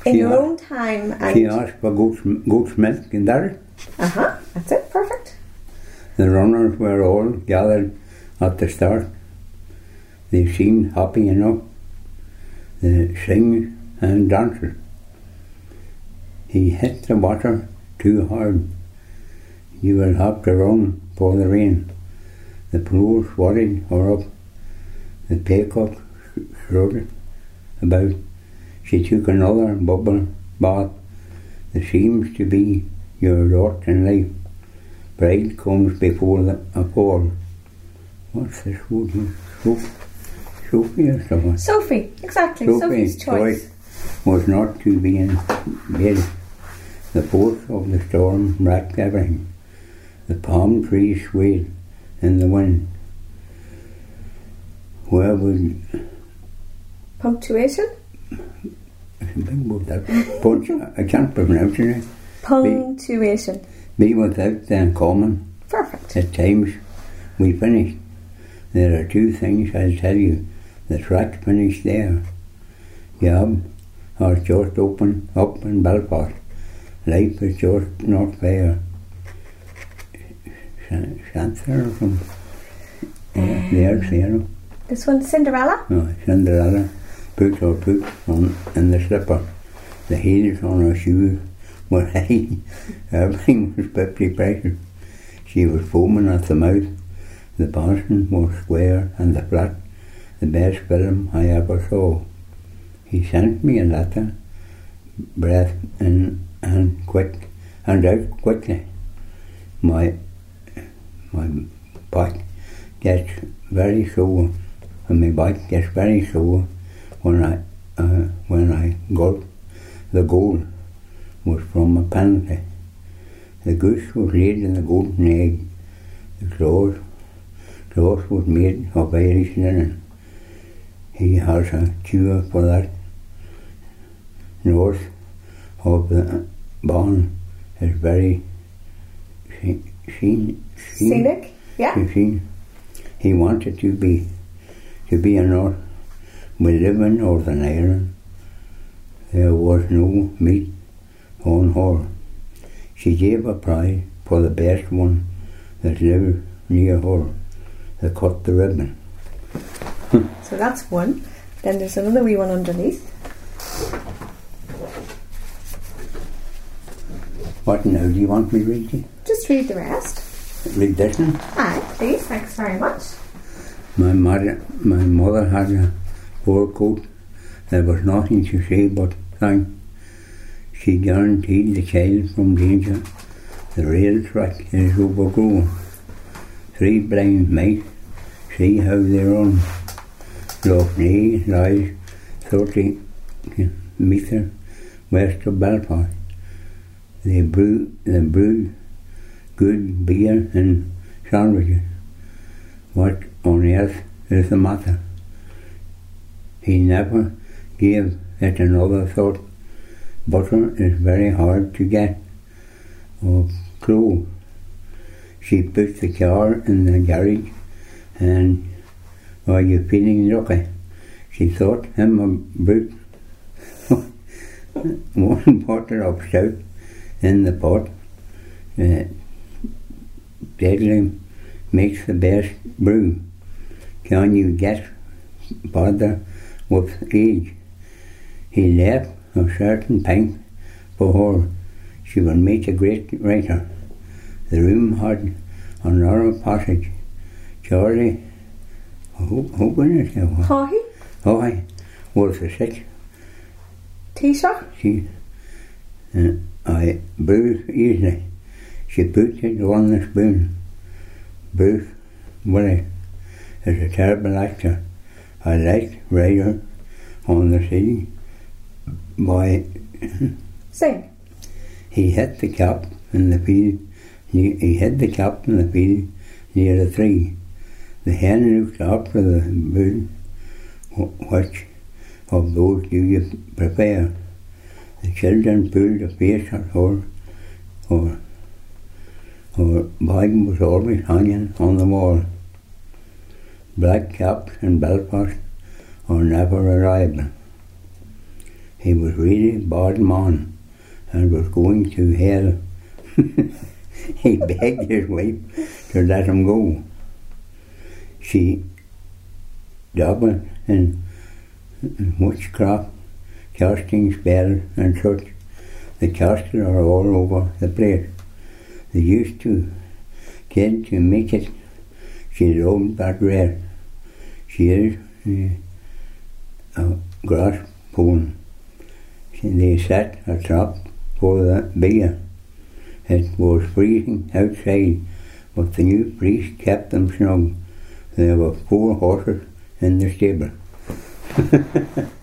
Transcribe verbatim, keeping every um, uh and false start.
in your own time. And she asked for goat's, goat's milk and that. Uh-huh, that's it, perfect. The runners were all gathered at the start. They seemed happy enough. They sing and danced. He hit the water too hard. You will have to run for the rain. The pros worried her up. The peacock shrugged about. She took another bubble bath. There seems to be your lot in life. Pride comes before the a fall. What's this word here? Sophie, Sophie or something? Sophie, exactly. Sophie's Sophie's choice. choice was not to be in bed. The force of the storm wrecked everything. The palm trees swayed in the wind. Where would Punctuation? it's a big word that punch, I can't pronounce it. Punctuation. Be without the uncommon. Perfect. At times we finish. There are two things I'll tell you. The track's finished there. Job are just open up in Belfast. Life is just not fair. Shanther from uh, there, Sarah. This one's Cinderella? No, Cinderella put her foot on in the slipper. The heels on her shoes were high. Everything was fifty pressure. She was foaming at the mouth. The Boston was square and the flat, the best film I ever saw. He sent me a letter, breath in and quick and out quickly. My my back gets very sore, and my back gets very sore when I uh, when I got the goal was from a penalty. The goose was laid in the golden egg. The cloth, cloth was made of Irish linen. He has a cure for that. North of the barn is very scenic. Scenic, yeah. Scene. He wanted to be to be a North. We live in Northern Ireland. There was no meat on her. She gave a prize for the best one that lived near her. They cut the ribbon. So that's one. Then there's another wee one underneath. What now do you want me to read you? Just read the rest. Read this one? Aye, please. Thanks very much. My mother, my mother had a fur coat. There was nothing to say but thank. She guaranteed the child from danger. The rail track is overgrown. Three blind mice, see how they run. Loughney lies thirty metres west of Belfast. They brew, they brew good beer and sandwiches. What on earth is the matter? He never gave it another thought. Butter is very hard to get. Or clothes. She put the car in the garage, and are you feeling lucky? She thought him a brute. One bottle of stout in the pot. Uh, Deadly makes the best brew. Can you get bother with age? He left a certain pint for her. She would make a great writer. The room had a narrow passage. Charlie, who, who was it? Haughey? Haughey was the sick. T-shirt? She, uh, I brew easily. She put it on the spoon. Bruce Willis is a terrible actor. I liked Rider on the Sea by Sing. He hit the cap in the field. He, he hit the cap in the field near the tree. The hen looked after the bull. Which of those do you prefer? The children pulled a face at her. Her, her bag was always hanging on the wall. Black caps in Belfast are never reliable. he was really a bad man and was going to hell. He begged his wife to let him go. She dabbled in witchcraft, casting spells and such. The castles are all over the place. They used to get to make it. She loved that red. She is uh, a grass pony. They set a trap for the beer. It was freezing outside, but the new priest kept them snug. There were four horses in the stable.